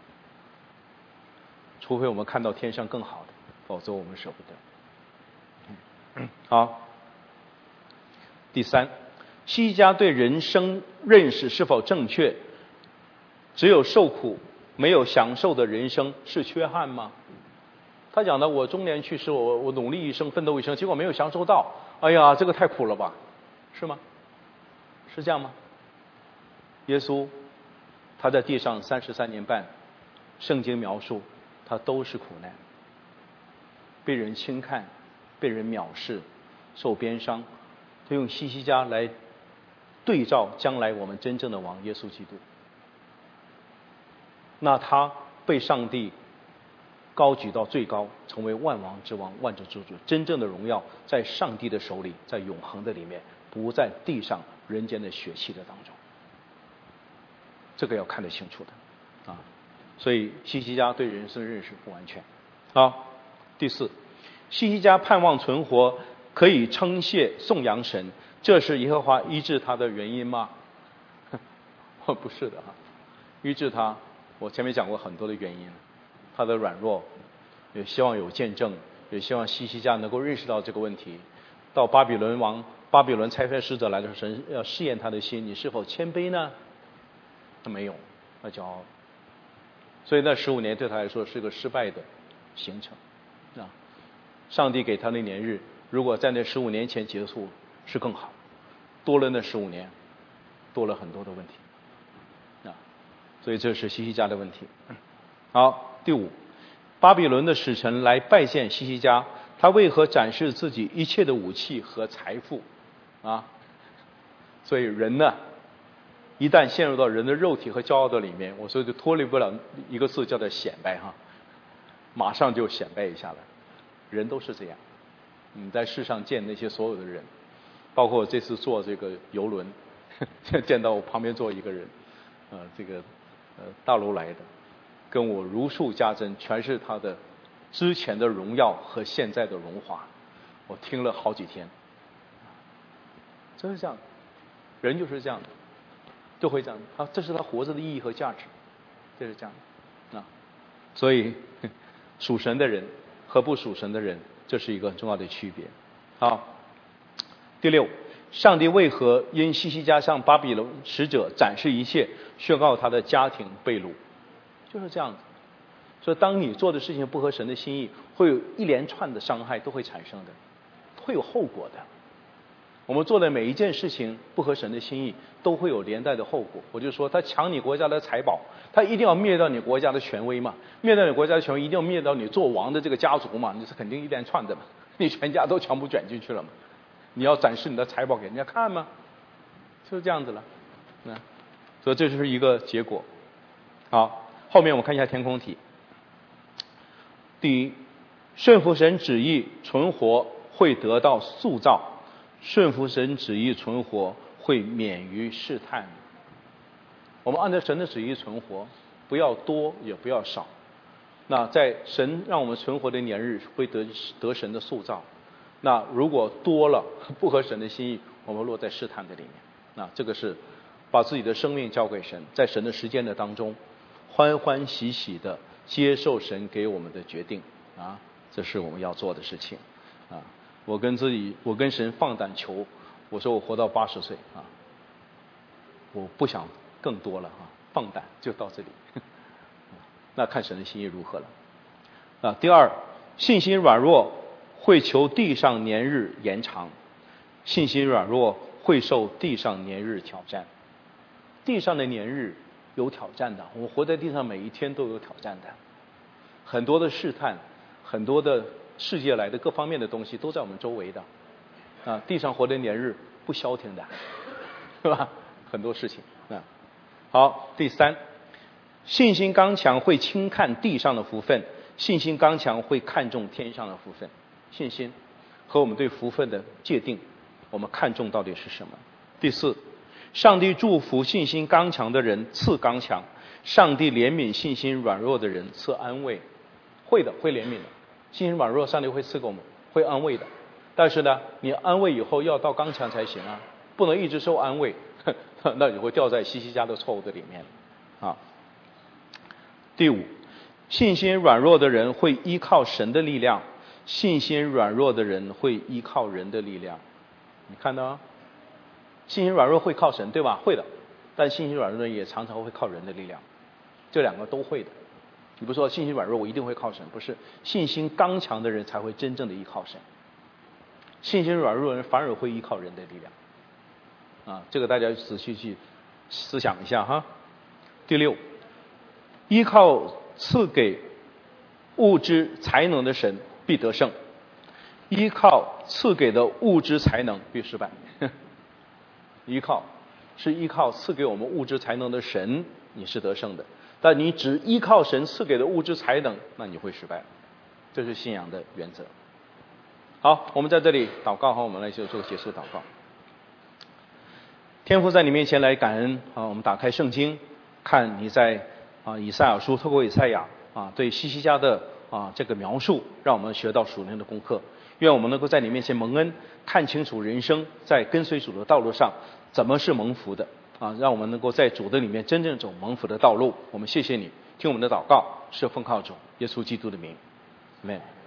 除非我们看到天上更好的，否则我们舍不得。好，第三，希西家对人生认识是否正确？只有受苦没有享受的人生是缺憾吗？他讲的，我中年去世，我努力一生，奋斗一生，结果没有享受到，哎呀，这个太苦了吧，是吗？是这样吗？耶稣他在地上33年半，圣经描述他都是苦难，被人轻看，被人藐视，受鞭伤。他用希西家来对照将来我们真正的王耶稣基督。那他被上帝高举到最高，成为万王之王，万主之主，真正的荣耀在上帝的手里，在永恒的里面，不在地上人间的血气的当中。这个要看得清楚的啊。所以希西家对人生的认识不完全。好，第四，希西家盼望存活，可以称谢颂扬神，这是耶和华医治他的原因吗？不是的啊，医治他我前面讲过很多的原因，他的软弱，也希望有见证，也希望希西家能够认识到这个问题。到巴比伦差派使者来的时候，神要试验他的心，你是否谦卑呢？他没有，他骄傲。所以那15年对他来说是个失败的行程啊！上帝给他的年日，如果在那15年前结束是更好，多了那15年，多了很多的问题啊！所以这是希西家的问题。好，第5，巴比伦的使臣来拜见希西家，他为何展示自己一切的武器和财富啊？所以人呢，一旦陷入到人的肉体和骄傲的里面，我说就脱离不了一个字，叫做显摆哈，马上就显摆一下了。人都是这样，你在世上见那些所有的人，包括我这次坐这个游轮，见到我旁边坐一个人，大陆来的，跟我如数家珍，全是他的之前的荣耀和现在的荣华，我听了好几天，真是这样，人就是这样的。就会这样啊，这是他活着的意义和价值，就是这样啊。所以属神的人和不属神的人，这是一个很重要的区别。好，第6，上帝为何因希西家向巴比伦使者展示一切，宣告他的家庭被掳？就是这样子。所以当你做的事情不合神的心意，会有一连串的伤害都会产生的，会有后果的。我们做的每一件事情不合神的心意，都会有连带的后果。我就说，他抢你国家的财宝，他一定要灭掉你国家的权威嘛，灭掉你国家的权威，一定要灭掉你做王的这个家族嘛，你是肯定一连串的嘛，你全家都全部卷进去了嘛，你要展示你的财宝给人家看吗？就是这样子了，所以这就是一个结果。好，后面我们看一下填空题。第1，顺服神旨意存活会得到塑造。顺服神旨意存活会免于试探。我们按照神的旨意存活，不要多也不要少。那在神让我们存活的年日会得神的塑造。那如果多了不合神的心意，我们落在试探的里面。那这个是把自己的生命交给神，在神的时间的当中，欢欢喜喜的接受神给我们的决定啊，这是我们要做的事情啊。我跟神放胆求，我说我活到80岁啊，我不想更多了啊，放胆就到这里。那看神的心意如何了啊。第2，信心软弱会求地上年日延长，信心软弱会受地上年日挑战。地上的年日有挑战的，我们活在地上每一天都有挑战的，很多的试探，很多的世界来的各方面的东西都在我们周围的啊，地上活的年日不消停的，是吧？很多事情啊。好，第3，信心刚强会轻看地上的福分，信心刚强会看重天上的福分。信心和我们对福分的界定，我们看重到底是什么？第4，上帝祝福信心刚强的人赐刚强，上帝怜悯信心软弱的人赐安慰。会的，会怜悯的。信心软弱，上帝会赐给我们，会安慰的。但是呢，你安慰以后要到刚强才行啊，不能一直受安慰，那你会掉在希西家的错误的里面啊。第5，信心软弱的人会依靠神的力量，信心软弱的人会依靠人的力量。你看到吗？信心软弱会靠神，对吧？会的。但信心软弱的人也常常会靠人的力量，这两个都会的。你不说信心软弱我一定会靠神，不是，信心刚强的人才会真正的依靠神，信心软弱的人反而会依靠人的力量啊，这个大家仔细去思想一下哈。第6，依靠赐给物质才能的神必得胜，依靠赐给的物质才能必失败。依靠是依靠赐给我们物质才能的神，你是得胜的。但你只依靠神赐给的物质才能，那你会失败。这是信仰的原则。好，我们在这里祷告哈，我们来就做结束祷告。天父，在你面前来感恩啊！我们打开圣经，看你在以赛亚书透过以赛亚对希西家的这个描述，让我们学到属灵的功课。愿我们能够在你面前蒙恩，看清楚人生在跟随主的道路上怎么是蒙福的让我们能够在主的里面真正走蒙福的道路。我们谢谢你， 听我们的祷告，是奉靠主耶稣基督的名，Amen。